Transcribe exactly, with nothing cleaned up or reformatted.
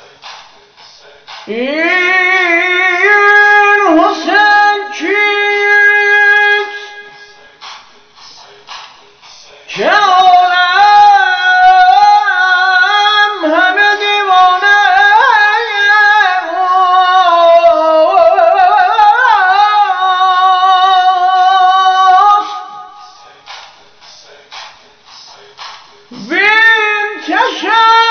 این حسین کیست که عالم همه دیوانه است؟ بین چشم